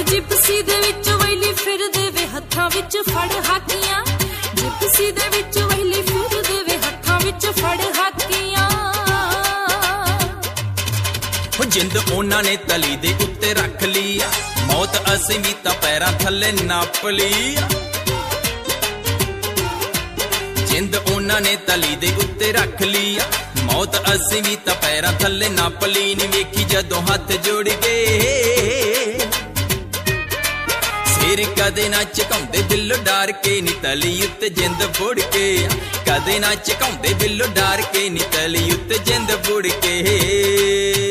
Gypsy ਦੇ ਵਿੱਚ ਵੈਲੀ ਫਿਰਦੇ ਵੇ ਹੱਥਾਂ ਵਿੱਚ ਫੜ ਹਾਕੀਆਂ, ਜਿਪਸੀ ਦੇ ਵਿੱਚ ਵੈਲੀ ਫਿਰਦੇ ਵੇ ਹੱਥਾਂ ਵਿੱਚ ਫੜ ਹਾਕੀਆਂ। ਜਿੰਦ ਉਹਨਾਂ ਨੇ ਤਲੀ ਦੇ ਉੱਤੇ ਰੱਖ ਲਈ ਆ, ਮੌਤ ਅਸੀਂ ਵੀ ਤਾਂ ਪੈਰਾਂ ਥੱਲੇ ਨੱਪ ਲਈ ਆ। ਜਿੰਦ ਉਹਨਾਂ ਨੇ ਤਲੀ ਦੇ ਉੱਤੇ ਰੱਖ ਲਈ ਆ, ਮੌਤ ਅਸੀਂ ਵੀ ਤਾਂ ਪੈਰਾਂ ਥੱਲੇ ਨੱਪ ਲਈ। ਨੀ ਵੇਖੀ ਜਦੋਂ ਹੱਥ ਜੁੜ ਗਏ, ਸਿਰ ਕਦੇ ਨਾ ਝੁਕਾਉਂਦੇ ਬਿੱਲੋ ਡਾਰ ਕੇ, ਨੀ ਤਲੀ ਉੱਤੇ ਜਿੰਦ ਬੁੜ ਕੇ। ਕਦੇ ਨਾ ਝੁਕਾਉਂਦੇ ਬਿੱਲੋ ਡਾਰ ਕੇ, ਨੀ ਤਲੀ ਉੱਤੇ ਜਿੰਦ ਬੁੜ ਕੇ।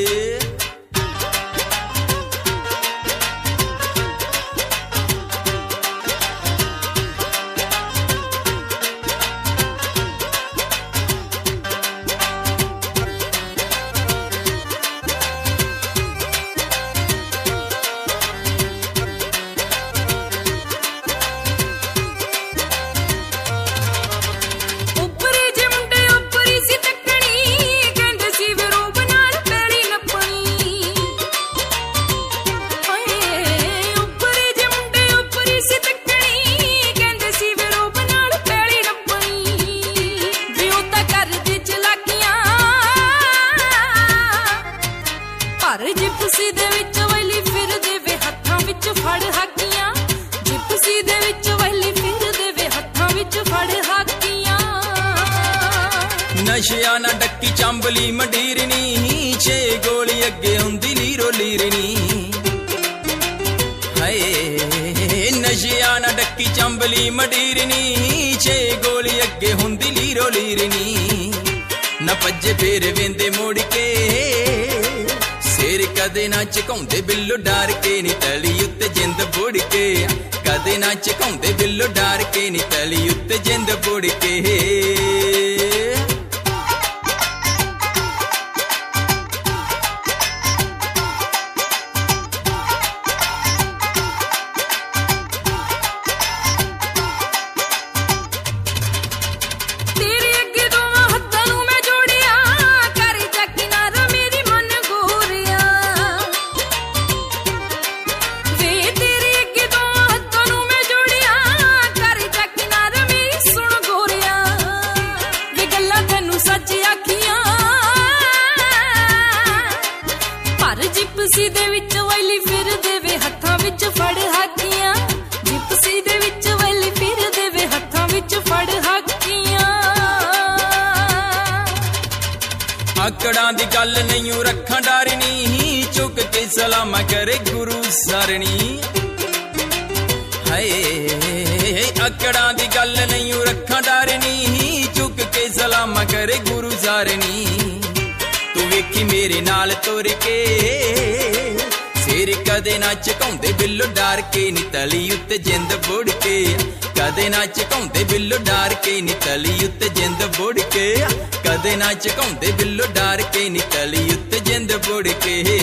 ਜਿਪਸੀ ਦੇ ਵਿੱਚ ਵੈਲੀ ਫਿਰਦੇ ਵੇ ਹੱਥਾਂ ਵਿੱਚ ਫੜ ਹਾਕੀਆਂ, ਜਿਪਸੀ ਦੇ ਵਿੱਚ ਵੈਲੀ ਫਿਰਦੇ ਵੇ ਹੱਥਾਂ ਵਿੱਚ ਫੜ ਹਾਕੀਆਂ। ਨਸ਼ਿਆਂ ਨਾ ਡੱਕੀ ਚੰਬਲੀ ਮੰਡੀਰਨੀ, 6 ਗੋਲੀ ਅੱਗੇ ਹੁੰਦੀ ਲੀਰੋ ਲੀਰਨੀ। ਹਾਏ ਨਸ਼ਿਆਂ ਨਾ ਡੱਕੀ ਚੰਬਲੀ ਮੰਡੀਰਨੀ, 6 ਗੋਲੀ ਅੱਗੇ ਹੁੰਦੀ ਲੀਰੋ ਲੀਰਨੀ। ਨਾ ਭੱਜੇ ਫੇਰ ਵੇਂਦੇ ਮੁੜ ਕੇ, ਸਿਰ ਕਦੇ ਨਾ ਝੁਕਾਉਂਦੇ ਬਿੱਲੋ ਡਾਰ ਕੇ, ਨੀ ਤਲੀ ਉੱਤੇ ਜਿੰਦ ਬੁੜ ਕੇ। ਕਦੇ ਨਾ ਝੁਕਾਉਂਦੇ ਬਿੱਲੋ ਡਾਰ ਕੇ, ਨੀ ਤਲੀ ਉੱਤੇ ਜਿੰਦ ਬੁੜ ਕੇ। ਜਿਪਸੀ ਦੇ ਵਿੱਚ ਵੈਲੀ ਫਿਰਦੇ ਵੇ ਹੱਥਾਂ ਵਿੱਚ ਫੜ ਹਾਕੀਆਂ, ਜਿਪਸੀ ਦੇ ਵਿੱਚ ਵੈਲੀ ਫਿਰਦੇ ਵੇ ਹੱਥਾਂ ਵਿੱਚ ਫੜ ਹਾਕੀਆਂ। ਆਕੜਾਂ ਦੀ ਗੱਲ ਨਹੀਂ ਰੱਖਾਂ ਡਾਰਨੀ, ਚੁੱਕ ਕੇ ਸਲਾਮਾ ਕਰੇ ਗੁਰੂ ਸਰਣੀ। ਹਾਏ ਆਕੜਾਂ ਦੀ ਗੱਲ ਨਹੀਂ ਰੱਖਾਂ ਡਾਰਨੀ, ਚੁੱਕ ਕੇ ਸਲਾਮਾ ਕਰੇ ਗੁਰੂ ਸਰਣੀ। ਤੂੰ ਵੇਖੀ ਮੇਰੇ ਨਾਲ ਤੁਰ ਕੇ, ਸਿਰ ਕਦੇ ਨਾ ਝੁਕਾਉਂਦੇ ਬਿੱਲੋ ਡਾਰ ਕੇ, ਨੀ ਤਲੀ ਉੱਤੇ ਜਿੰਦ ਬੁੜ ਕੇ। ਕਦੇ ਨਾ ਝੁਕਾਉਂਦੇ ਬਿੱਲੋ ਡਾਰ ਕੇ, ਨੀ ਤਲੀ ਉੱਤੇ ਜਿੰਦ ਬੁੜ ਕੇ। ਕਦੇ ਨਾ ਝੁਕਾਉਂਦੇ ਬਿੱਲੋ ਡਾਰ ਕੇ, ਨੀ ਤਲੀ ਉੱਤੇ ਜਿੰਦ ਬੁੜ ਕੇ।